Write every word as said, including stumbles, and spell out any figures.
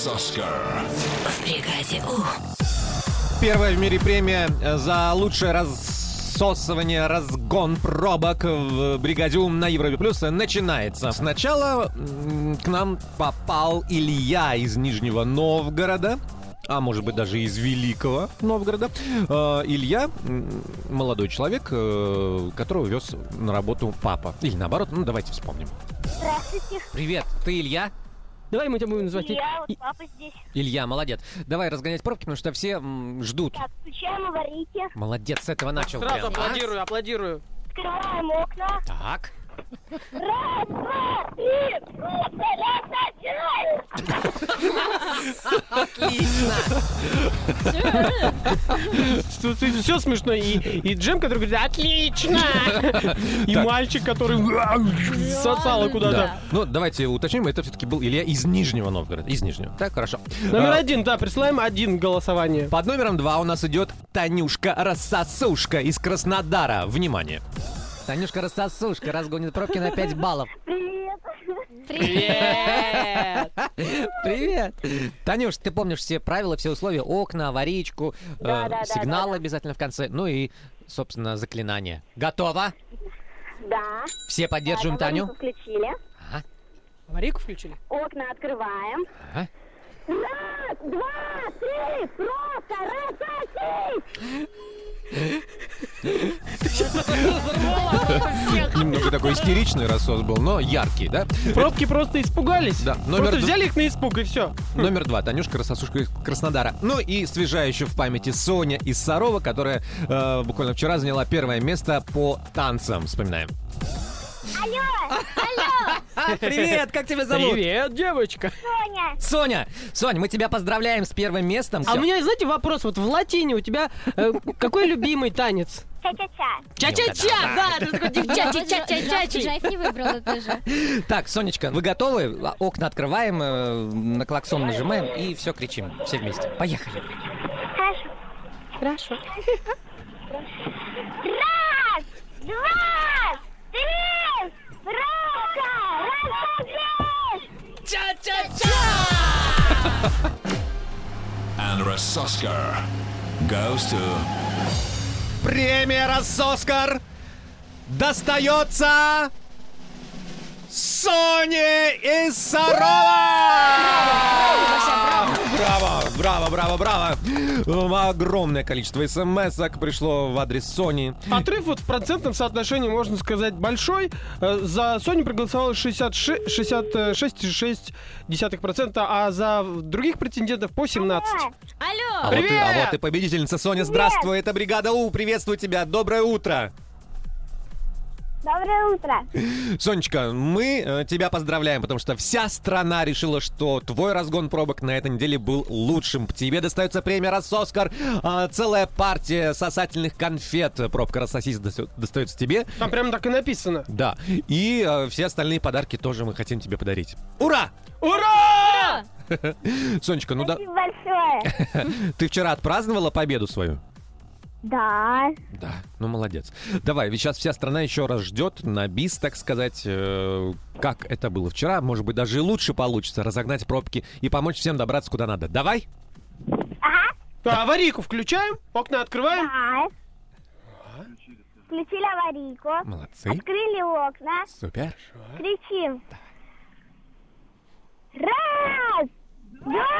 Рассоскар. В бригаде У. Первая в мире премия за лучшее рассосывание, разгон пробок в бригаде У на Европе Плюс начинается. Сначала м, к нам попал Илья из Нижнего Новгорода. А может быть даже из Великого Новгорода. Э, Илья, м, молодой человек, э, которого вез на работу папа. Или наоборот, ну давайте вспомним. Здравствуйте. Привет, ты Илья? Давай мы тебя будем называть. Я, вот И- папа здесь. Илья, молодец. Давай разгонять пробки, потому что все м, ждут. Так, включаем аварийки, Молодец, с этого начал. Сразу прям, а? аплодирую, аплодирую. открываем окна. Так. Раз, два, три, просто Тут все смешно. И, и Джем, который говорит, отлично! И Так. мальчик, который сосало куда-то. Да. Ну, давайте уточним, это все-таки был Илья из Нижнего Новгорода. Из Нижнего. Так, хорошо. Номер А, один, да, присылаем один голосование. Под номером два у нас идет Танюшка Рассосушка из Краснодара. Внимание. Танюшка Рассосушка разгонит пробки на пять баллов. Привет. Привет! Привет! Танюш, ты помнишь все правила, все условия, окна, аварийку, Да, э, да, да, сигнал да, да. обязательно в конце, ну и, собственно, заклинание. Готово? Да. Все поддерживаем Да, Таню? аварийку включили. Ага. Аварийку включили? Окна открываем. Ага. Раз, два, три, просто рассосись! Немного такой истеричный рассос был, но яркий, да? Пробки просто испугались. Да, номер Просто д- взяли их на испуг и все. Номер два. Танюшка Рассосушка из Краснодара. Ну и свежая еще в памяти Соня из Сарова, которая э, буквально вчера заняла первое место по танцам. Вспоминаем. Алло, алло, Привет, как тебя зовут? Привет, девочка. Соня. Соня. Соня, мы тебя поздравляем с первым местом. А Всё. у меня, знаете, вопрос. Вот в латине у тебя э, какой любимый танец? Ча-ча-ча. Ча-ча-ча, да, это такой девчачий, ча-ча-чачий. Джайв не выбрала тоже. Так, Сонечка, вы готовы? А, Окна открываем, э, на клаксон нажимаем и все кричим. Все вместе. Поехали. Хорошо. Хорошо. Раз, два, три, пробка, рассосись! And Рассоскар goes to... Премия Рассоскар достается Соне из Сарова! Браво, браво, браво, браво! М, Огромное количество смс-ок пришло в адрес Сони. Отрыв вот в процентном соотношении, можно сказать, большой. Э, За Соню проголосовало шестьдесят шесть целых шесть десятых процента, а за других претендентов по семнадцать. Алло! А вот, и, Привет! а вот и победительница Соня. Здравствуй, это бригада У. Приветствую тебя. Доброе утро. Доброе утро. Сонечка, мы э, тебя поздравляем, потому что вся страна решила, что твой разгон пробок на этой неделе был лучшим. Тебе достается премия Рассоскар, э, целая партия сосательных конфет. Пробка Рассосись доста- достается тебе. Там прям так и написано. Да. И э, все остальные подарки тоже мы хотим тебе подарить. Ура! Ура! Сонечка, ну да, Спасибо большое. ты вчера отпраздновала победу свою? Да. Да, ну молодец. Давай, ведь сейчас вся страна еще раз ждет на бис, так сказать, э, как это было вчера. Может быть, даже и лучше получится разогнать пробки и помочь всем добраться куда надо. Давай? Ага. Да, аварийку включаем, окна открываем. Да. Включили аварийку. Молодцы. Открыли окна. Супер. Кричим. Раз, два,